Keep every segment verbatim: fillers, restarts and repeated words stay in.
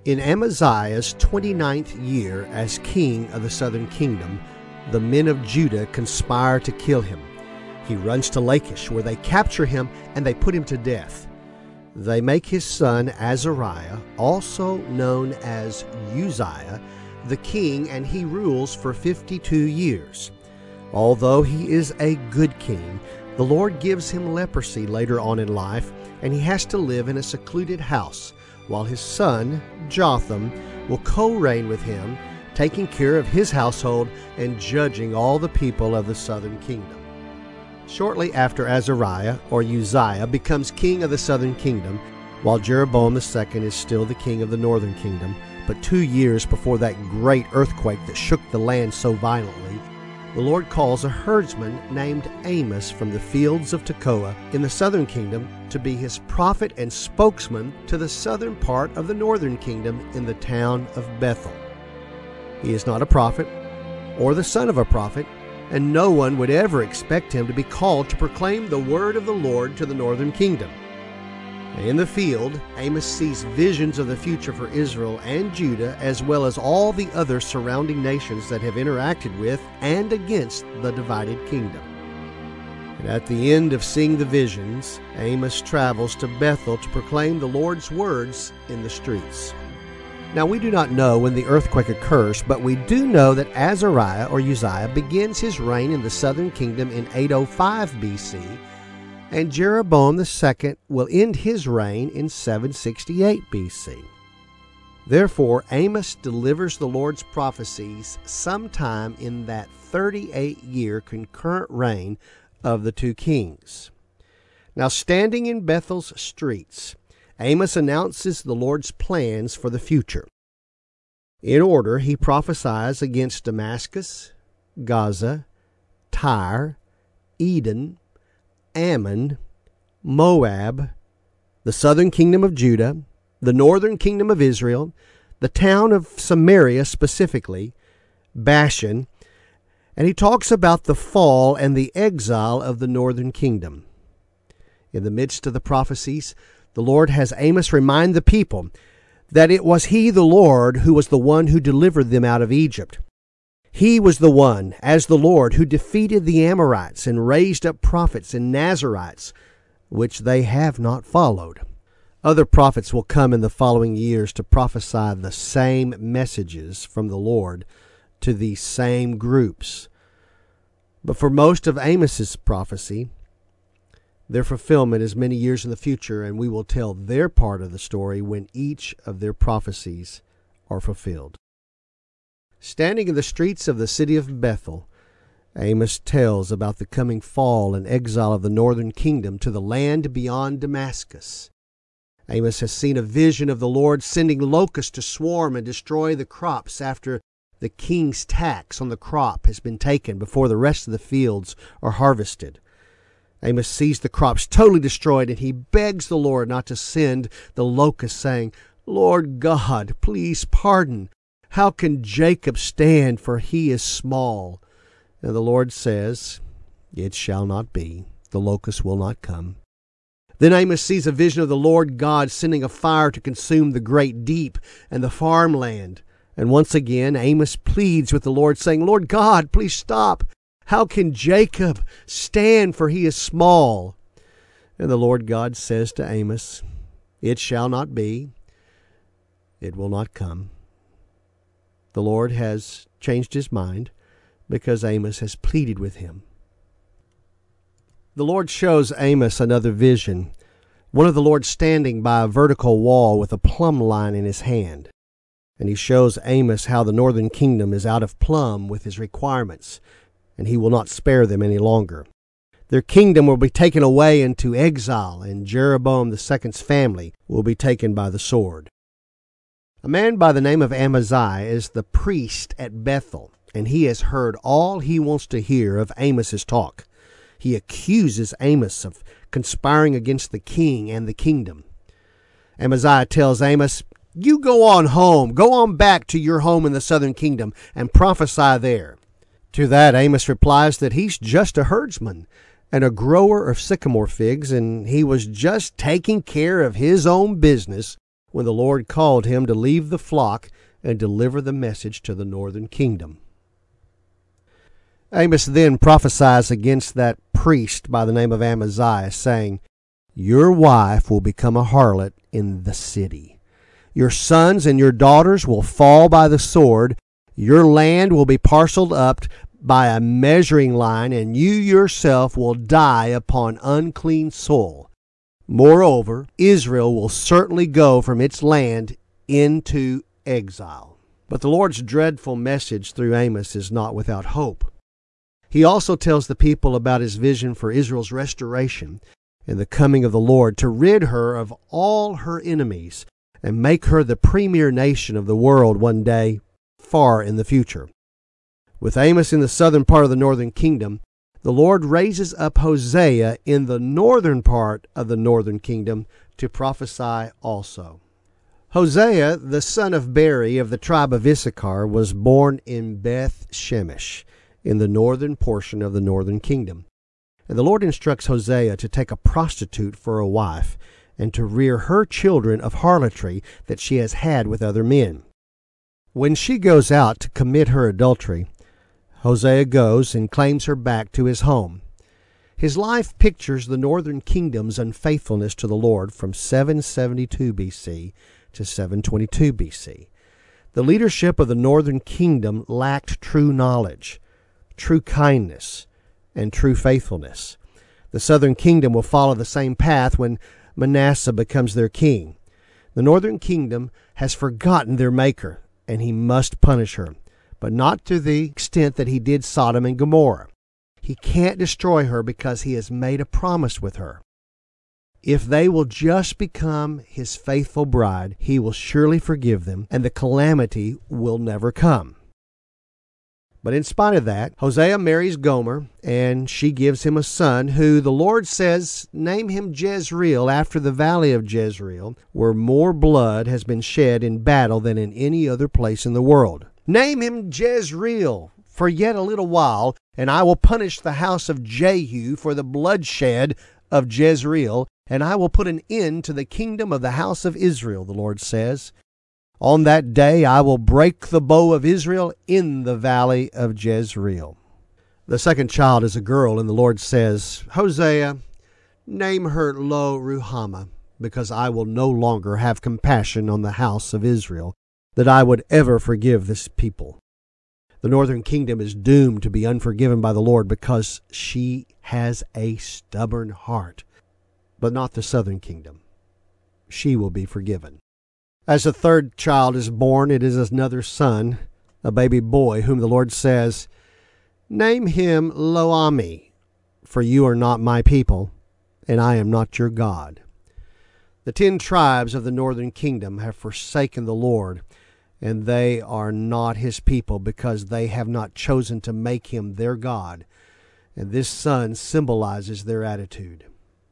In Amaziah's twenty-ninth year as king of the southern kingdom, the men of Judah conspire to kill him. He runs to Lachish, where they capture him and they put him to death. They make his son Azariah, also known as Uzziah, the king, and he rules for fifty-two years. Although he is a good king, the Lord gives him leprosy later on in life, and he has to live in a secluded house, while his son, Jotham, will co-reign with him, taking care of his household and judging all the people of the southern kingdom. Shortly after Azariah, or Uzziah, becomes king of the southern kingdom, while Jeroboam the second is still the king of the northern kingdom, but two years before that great earthquake that shook the land so violently, the Lord calls a herdsman named Amos from the fields of Tekoa in the southern kingdom to be his prophet and spokesman to the southern part of the northern kingdom in the town of Bethel. He is not a prophet or the son of a prophet, and no one would ever expect him to be called to proclaim the word of the Lord to the northern kingdom. In the field, Amos sees visions of the future for Israel and Judah, as well as all the other surrounding nations that have interacted with and against the divided kingdom. And at the end of seeing the visions, Amos travels to Bethel to proclaim the Lord's words in the streets. Now, we do not know when the earthquake occurs, but we do know that Azariah, or Uzziah, begins his reign in the southern kingdom in eight oh five B C, and Jeroboam the second will end his reign in seven sixty-eight B C. Therefore, Amos delivers the Lord's prophecies sometime in that thirty-eight year concurrent reign of the two kings. Now, standing in Bethel's streets, Amos announces the Lord's plans for the future. In order, he prophesies against Damascus, Gaza, Tyre, Edom, Ammon, Moab, the southern kingdom of Judah, the northern kingdom of Israel, the town of Samaria specifically, Bashan, and he talks about the fall and the exile of the northern kingdom. In the midst of the prophecies, the Lord has Amos remind the people that it was he, the Lord, who was the one who delivered them out of Egypt. He was the one, as the Lord, who defeated the Amorites and raised up prophets and Nazarites, which they have not followed. Other prophets will come in the following years to prophesy the same messages from the Lord to these same groups. But for most of Amos's prophecy, their fulfillment is many years in the future, and we will tell their part of the story when each of their prophecies are fulfilled. Standing in the streets of the city of Bethel, Amos tells about the coming fall and exile of the northern kingdom to the land beyond Damascus. Amos has seen a vision of the Lord sending locusts to swarm and destroy the crops after the king's tax on the crop has been taken before the rest of the fields are harvested. Amos sees the crops totally destroyed, and he begs the Lord not to send the locusts, saying, "Lord God, please pardon. How can Jacob stand, for he is small?" And the Lord says, "It shall not be. The locusts will not come." Then Amos sees a vision of the Lord God sending a fire to consume the great deep and the farmland. And once again, Amos pleads with the Lord, saying, "Lord God, please stop. How can Jacob stand, for he is small?" And the Lord God says to Amos, "It shall not be. It will not come." The Lord has changed his mind because Amos has pleaded with him. The Lord shows Amos another vision, one of the Lord standing by a vertical wall with a plumb line in his hand. And he shows Amos how the northern kingdom is out of plumb with his requirements, and he will not spare them any longer. Their kingdom will be taken away into exile, and Jeroboam the second's family will be taken by the sword. A man by the name of Amaziah is the priest at Bethel, and he has heard all he wants to hear of Amos's talk. He accuses Amos of conspiring against the king and the kingdom. Amaziah tells Amos, "You go on home, go on back to your home in the southern kingdom and prophesy there." To that, Amos replies that he's just a herdsman and a grower of sycamore figs, and he was just taking care of his own business when the Lord called him to leave the flock and deliver the message to the northern kingdom. Amos then prophesies against that priest by the name of Amaziah, saying, "Your wife will become a harlot in the city. Your sons and your daughters will fall by the sword. Your land will be parceled up by a measuring line, and you yourself will die upon unclean soil. Moreover, Israel will certainly go from its land into exile." But the Lord's dreadful message through Amos is not without hope. He also tells the people about his vision for Israel's restoration and the coming of the Lord to rid her of all her enemies and make her the premier nation of the world one day far in the future. With Amos in the southern part of the northern kingdom, the Lord raises up Hosea in the northern part of the northern kingdom to prophesy also. Hosea, the son of Beri of the tribe of Issachar, was born in Beth Shemesh in the northern portion of the northern kingdom. And the Lord instructs Hosea to take a prostitute for a wife and to rear her children of harlotry that she has had with other men. When she goes out to commit her adultery, Hosea goes and claims her back to his home. His life pictures the northern kingdom's unfaithfulness to the Lord from seven seventy-two B C to seven twenty-two B C. The leadership of the northern kingdom lacked true knowledge, true kindness, and true faithfulness. The southern kingdom will follow the same path when Manasseh becomes their king. The northern kingdom has forgotten their maker, and he must punish her, but not to the extent that he did Sodom and Gomorrah. He can't destroy her because he has made a promise with her. If they will just become his faithful bride, he will surely forgive them, and the calamity will never come. But in spite of that, Hosea marries Gomer, and she gives him a son who the Lord says, "Name him Jezreel, after the valley of Jezreel, where more blood has been shed in battle than in any other place in the world. Name him Jezreel for yet a little while, and I will punish the house of Jehu for the bloodshed of Jezreel, and I will put an end to the kingdom of the house of Israel," the Lord says. "On that day I will break the bow of Israel in the valley of Jezreel." The second child is a girl, and the Lord says, "Hosea, name her Lo Ruhamah, because I will no longer have compassion on the house of Israel, that I would ever forgive this people." The northern kingdom is doomed to be unforgiven by the Lord because she has a stubborn heart, but not the southern kingdom. She will be forgiven. As the third child is born, it is another son, a baby boy, whom the Lord says, "Name him Lo-Ammi, for you are not my people, and I am not your God." The ten tribes of the northern kingdom have forsaken the Lord, and they are not his people because they have not chosen to make him their God, and this son symbolizes their attitude.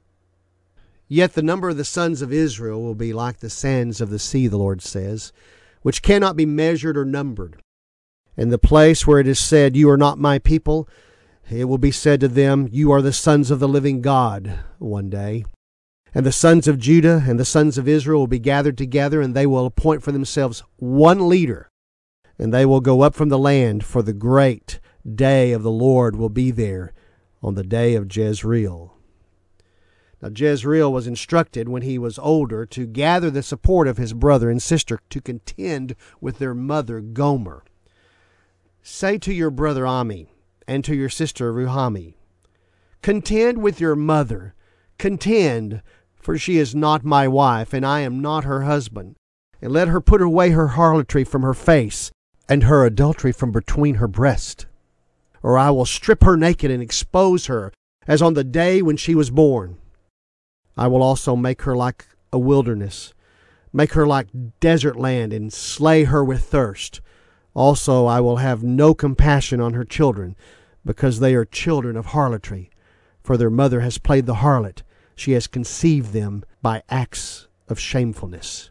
Yet the number of the sons of Israel will be like the sands of the sea, the Lord says, which cannot be measured or numbered. In the place where it is said, "You are not my people," it will be said to them, "You are the sons of the living God," one day. And the sons of Judah and the sons of Israel will be gathered together, and they will appoint for themselves one leader, and they will go up from the land, for the great day of the Lord will be there on the day of Jezreel. Now Jezreel was instructed when he was older to gather the support of his brother and sister to contend with their mother Gomer. "Say to your brother Ammi and to your sister Ruhamah, contend with your mother, contend, for she is not my wife, and I am not her husband. And let her put away her harlotry from her face, and her adultery from between her breast. Or I will strip her naked and expose her, as on the day when she was born. I will also make her like a wilderness, make her like desert land, and slay her with thirst. Also I will have no compassion on her children, because they are children of harlotry. For their mother has played the harlot. She has conceived them by acts of shamefulness."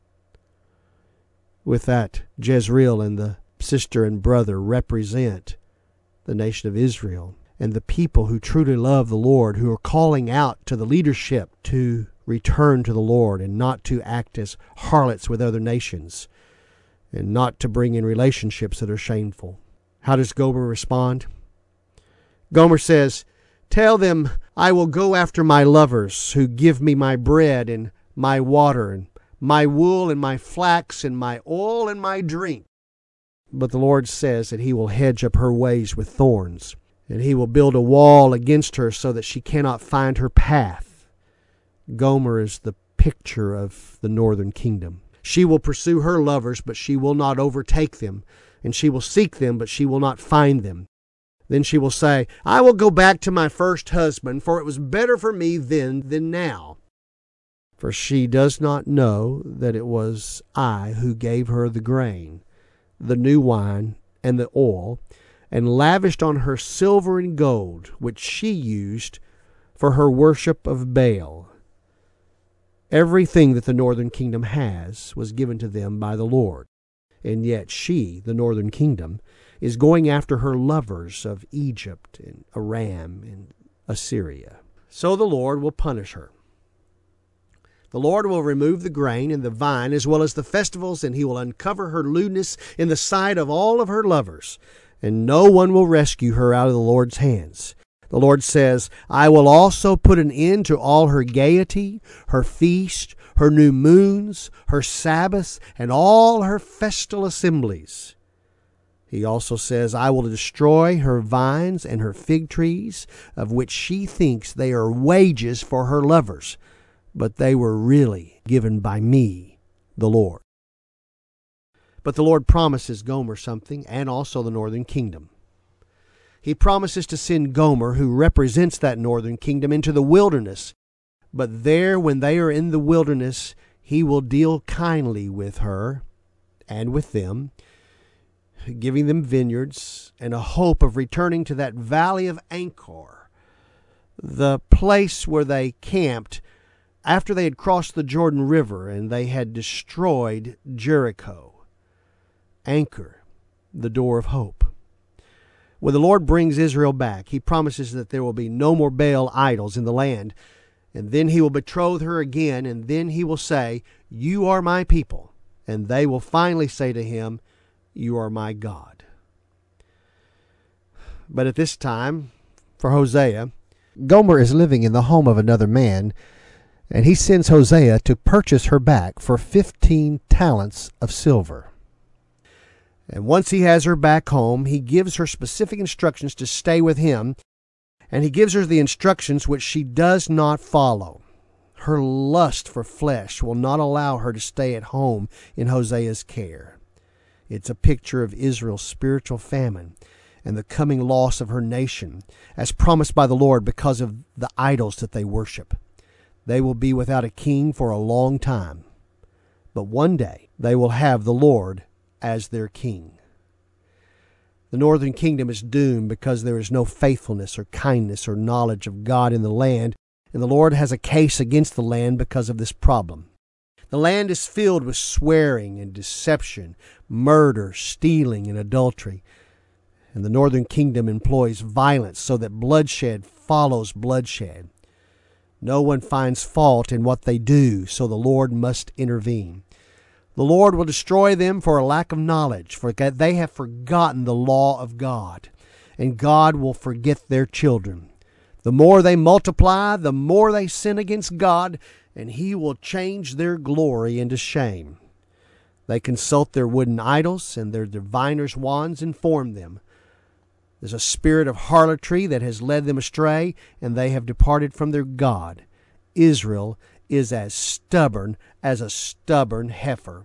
With that, Jezreel and the sister and brother represent the nation of Israel and the people who truly love the Lord, who are calling out to the leadership to return to the Lord and not to act as harlots with other nations and not to bring in relationships that are shameful. How does Gomer respond? Gomer says, "Tell them I will go after my lovers who give me my bread and my water and my wool and my flax and my oil and my drink." But the Lord says that he will hedge up her ways with thorns, and he will build a wall against her so that she cannot find her path. Gomer is the picture of the northern kingdom. She will pursue her lovers, but she will not overtake them, and she will seek them, but she will not find them. Then she will say, "I will go back to my first husband, for it was better for me then than now." For she does not know that it was I who gave her the grain, the new wine, and the oil, and lavished on her silver and gold, which she used for her worship of Baal. Everything that the northern kingdom has was given to them by the Lord, and yet she, the northern kingdom, is going after her lovers of Egypt and Aram and Assyria. So the Lord will punish her. The Lord will remove the grain and the vine as well as the festivals, and he will uncover her lewdness in the sight of all of her lovers, and no one will rescue her out of the Lord's hands. The Lord says, "I will also put an end to all her gaiety, her feast, her new moons, her Sabbaths, and all her festal assemblies." He also says, "I will destroy her vines and her fig trees, of which she thinks they are wages for her lovers, but they were really given by me, the Lord." But the Lord promises Gomer something, and also the northern kingdom. He promises to send Gomer, who represents that northern kingdom, into the wilderness. But there, when they are in the wilderness, he will deal kindly with her and with them, giving them vineyards and a hope of returning to that valley of Achor, the place where they camped after they had crossed the Jordan River and they had destroyed Jericho. Anchor, the door of hope. When the Lord brings Israel back, he promises that there will be no more Baal idols in the land. And then he will betroth her again, and then he will say, "You are my people." And they will finally say to him, "You are my God." But at this time, for Hosea, Gomer is living in the home of another man, and he sends Hosea to purchase her back for fifteen talents of silver. And once he has her back home, he gives her specific instructions to stay with him, and he gives her the instructions which she does not follow. Her lust for flesh will not allow her to stay at home in Hosea's care. It's a picture of Israel's spiritual famine and the coming loss of her nation, as promised by the Lord because of the idols that they worship. They will be without a king for a long time, but one day they will have the Lord as their king. The northern kingdom is doomed because there is no faithfulness or kindness or knowledge of God in the land, and the Lord has a case against the land because of this problem. The land is filled with swearing and deception, murder, stealing, and adultery. And the northern kingdom employs violence so that bloodshed follows bloodshed. No one finds fault in what they do, so the Lord must intervene. The Lord will destroy them for a lack of knowledge, for they have forgotten the law of God, and God will forget their children. The more they multiply, the more they sin against God, and he will change their glory into shame. They consult their wooden idols, and their diviners' wands inform them. There's a spirit of harlotry that has led them astray, and they have departed from their God. Israel is as stubborn as a stubborn heifer.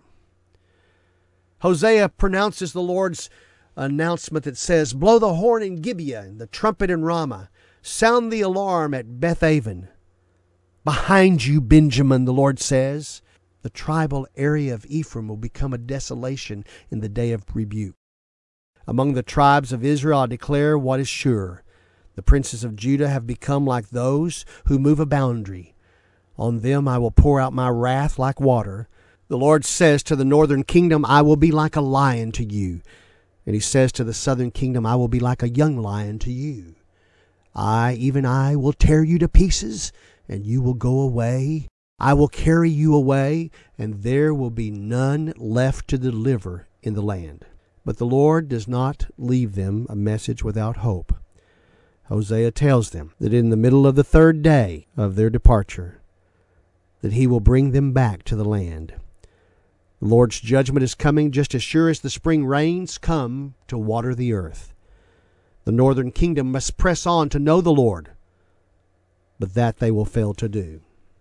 Hosea pronounces the Lord's announcement that says, "Blow the horn in Gibeah and the trumpet in Ramah. Sound the alarm at Beth-aven. Behind you, Benjamin," the Lord says. The tribal area of Ephraim will become a desolation in the day of rebuke. Among the tribes of Israel I declare what is sure. The princes of Judah have become like those who move a boundary. On them I will pour out my wrath like water. The Lord says to the northern kingdom, "I will be like a lion to you." And he says to the southern kingdom, "I will be like a young lion to you. I, even I, will tear you to pieces, and you will go away I will carry you away, and there will be none left to deliver in the land. But the Lord does not leave them a message without hope. Hosea tells them that in the middle of the third day of their departure, that he will bring them back to the land. The Lord's judgment is coming just as sure as the spring rains come to water the earth. The northern kingdom must press on to know the Lord, but that they will fail to do.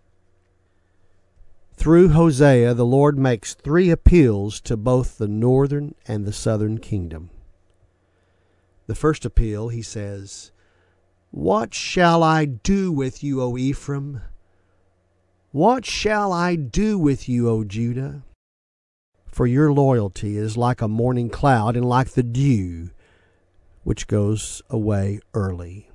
Through Hosea, the Lord makes three appeals to both the northern and the southern kingdom. The first appeal, he says, "What shall I do with you, O Ephraim? What shall I do with you, O Judah? For your loyalty is like a morning cloud and like the dew, which goes away early."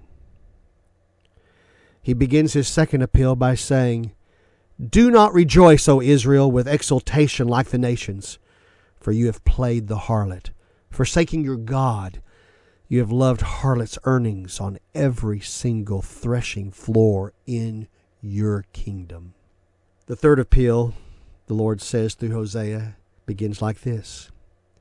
He begins his second appeal by saying, "Do not rejoice, O Israel, with exultation like the nations, for you have played the harlot, forsaking your God. You have loved harlot's earnings on every single threshing floor in your kingdom." The third appeal, the Lord says through Hosea, begins like this.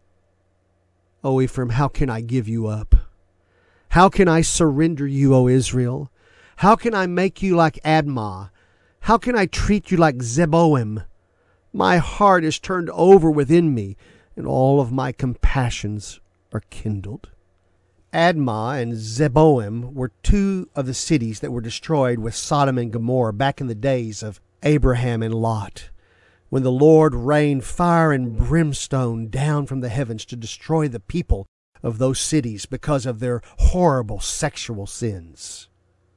"O Ephraim, how can I give you up? How can I surrender you, O Israel? How can I make you like Admah? How can I treat you like Zeboim? My heart is turned over within me, and all of my compassions are kindled." Admah and Zeboim were two of the cities that were destroyed with Sodom and Gomorrah back in the days of Abraham and Lot, when the Lord rained fire and brimstone down from the heavens to destroy the people of those cities because of their horrible sexual sins.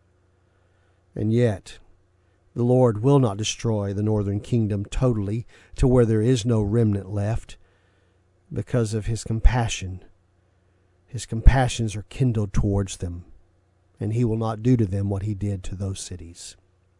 And yet, the Lord will not destroy the northern kingdom totally to where there is no remnant left because of his compassion. His compassions are kindled towards them, and he will not do to them what he did to those cities.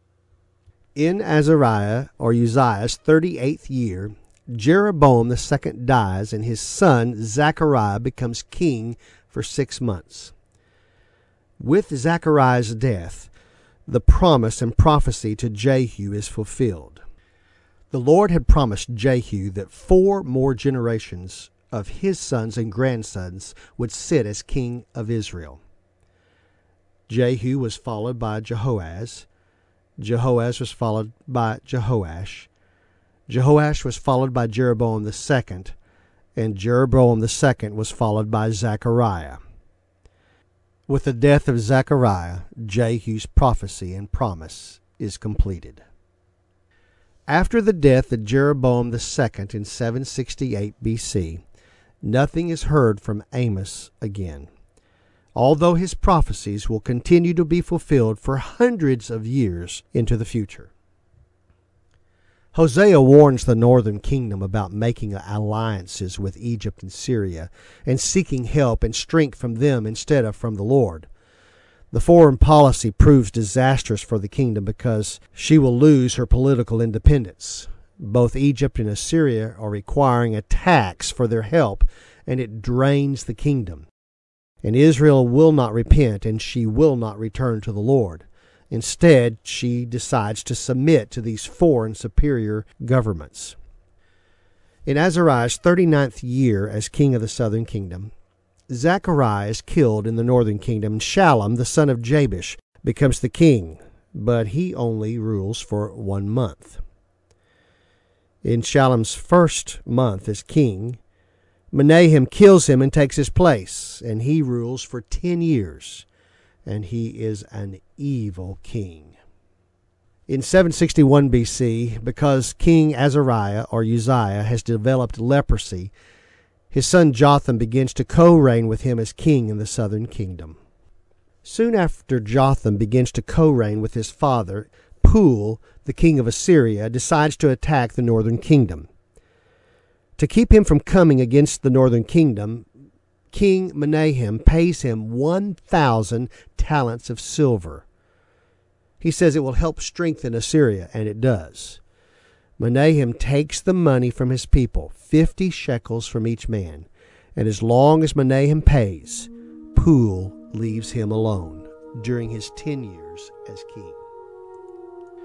In Azariah, or Uzziah's thirty-eighth year, Jeroboam the second dies, and his son Zechariah becomes king for six months. With Zechariah's death, the promise and prophecy to Jehu is fulfilled. The Lord had promised Jehu that four more generations of his sons and grandsons would sit as king of Israel. Jehu was followed by Jehoaz. Jehoaz was followed by Jehoash. Jehoash was followed by Jeroboam the second, and Jeroboam the second was followed by Zechariah. With the death of Zechariah, Jehu's prophecy and promise is completed. After the death of Jeroboam the second in seven sixty-eight B C, nothing is heard from Amos again, although his prophecies will continue to be fulfilled for hundreds of years into the future. Hosea warns the northern kingdom about making alliances with Egypt and Syria and seeking help and strength from them instead of from the Lord. The foreign policy proves disastrous for the kingdom because she will lose her political independence. Both Egypt and Assyria are requiring a tax for their help, and it drains the kingdom. And Israel will not repent, and she will not return to the Lord. Instead, she decides to submit to these foreign superior governments. In Azariah's thirty-ninth year as king of the southern kingdom, Zechariah is killed in the northern kingdom, and Shallum, the son of Jabesh, becomes the king, but he only rules for one month. In Shallum's first month as king, Menahem kills him and takes his place, and he rules for ten years, and he is an evil king. In seven sixty-one B C, because King Azariah or Uzziah has developed leprosy, his son Jotham begins to co-reign with him as king in the southern kingdom. Soon after Jotham begins to co-reign with his father, Pul, the king of Assyria, decides to attack the northern kingdom. To keep him from coming against the northern kingdom, King Menahem pays him one thousand talents of silver. He says it will help strengthen Assyria, and it does. Menahem takes the money from his people, fifty shekels from each man, and as long as Menahem pays, Pul leaves him alone during his ten years as king.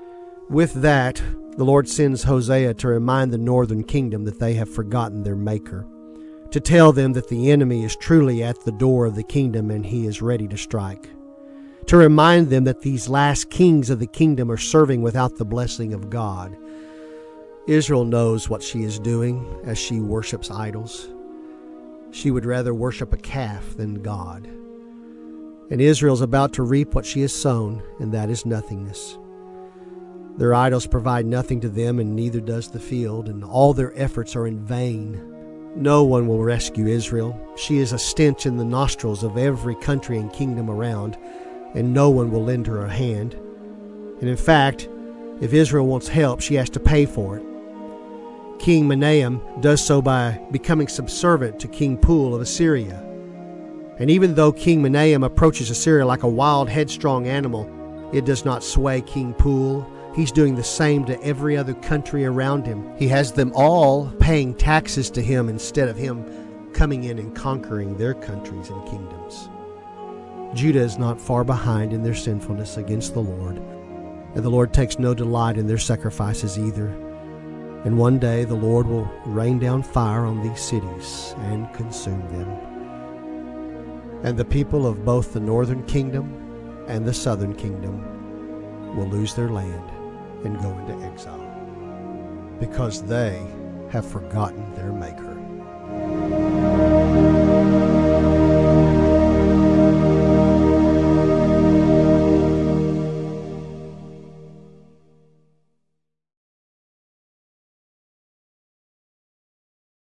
With that, the Lord sends Hosea to remind the northern kingdom that they have forgotten their Maker, to tell them that the enemy is truly at the door of the kingdom and he is ready to strike, to remind them that these last kings of the kingdom are serving without the blessing of God. Israel knows what she is doing as she worships idols. She would rather worship a calf than God. And Israel's about to reap what she has sown, and that is nothingness. Their idols provide nothing to them, and neither does the field, and all their efforts are in vain. No one will rescue Israel. She is a stench in the nostrils of every country and kingdom around, and no one will lend her a hand. And in fact, if Israel wants help, she has to pay for it. King Menahem does so by becoming subservient to King Pul of Assyria. And even though King Menahem approaches Assyria like a wild, headstrong animal, it does not sway King Pul. He's doing the same to every other country around him. He has them all paying taxes to him instead of him coming in and conquering their countries and kingdoms. Judah is not far behind in their sinfulness against the Lord, and the Lord takes no delight in their sacrifices either. And one day the Lord will rain down fire on these cities and consume them. And the people of both the northern kingdom and the southern kingdom will lose their land and go into exile, because they have forgotten their Maker.